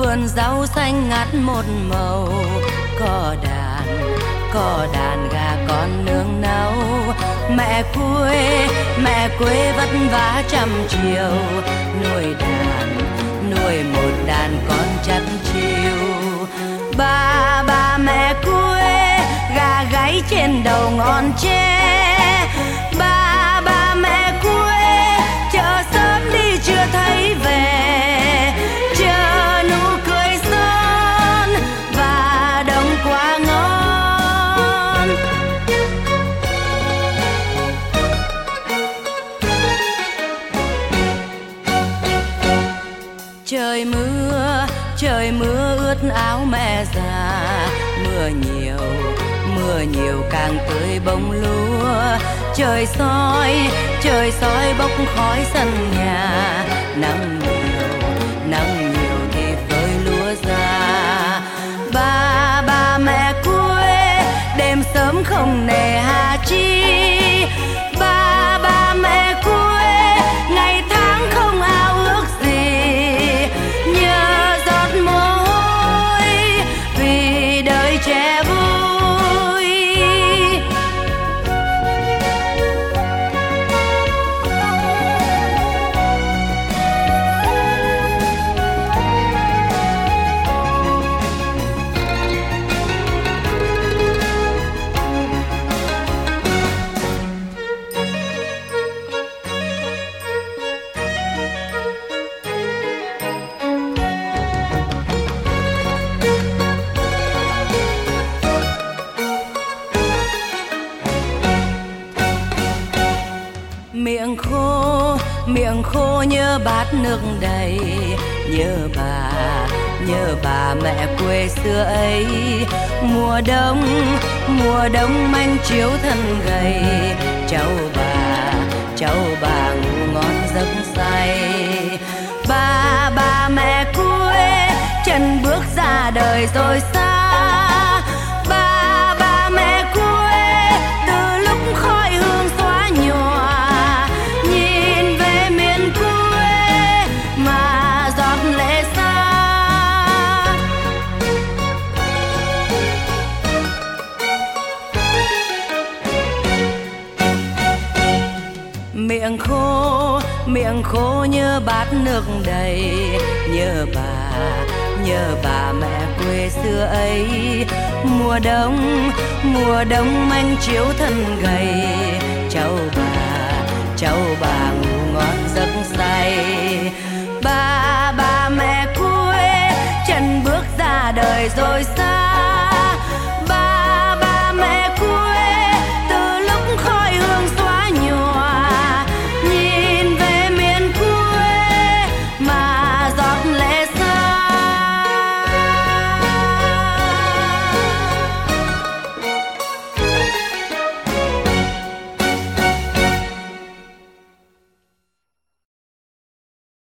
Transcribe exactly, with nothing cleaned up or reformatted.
vườn rau xanh ngắt một màu, có đàn có đàn gà con nương nấu. Mẹ quê mẹ quê vất vả trăm chiều, nuôi đàn nuôi một đàn con chắc chiu. Ba ba mẹ quê gà gáy trên đầu ngọn tre. Ba ba mẹ quê chợ sớm đi chưa thấy về, chờ nụ cười son và đồng quá ngon. Trời mưa trời mưa ướt áo mẹ già, mưa nhiều mưa nhiều càng tươi bông lúa. Trời soi trời soi bốc khói sân nhà, nắng nhiều nắng nhiều thì phơi lúa ra. Ba ba mẹ quê đêm sớm không nề hà chi. Ba ba mẹ quê ngày tháng không ao ước gì, nhớ giọt mồ hôi vì đời trẻ vui. Miệng khô miệng khô nhớ bát nước đầy, nhớ bà nhớ bà mẹ quê xưa ấy. Mùa đông mùa đông manh chiếu thân gầy, cháu bà cháu bà ngủ ngon giấc say. Ba ba mẹ quê chân bước ra đời rồi xa. Ba ba mẹ quê từ lúc khói hương xóa nhòa, nhìn về miền quê mà giọt lệ xa. Miệng khô miệng khô nhớ bát nước đầy, nhớ bà nhớ bà mẹ quê xưa ấy. Mùa đông mùa đông manh chiếu thân gầy, cháu bà cháu bà ngủ ngon giấc say. Ba ba mẹ quê chân bước ra đời rồi xa.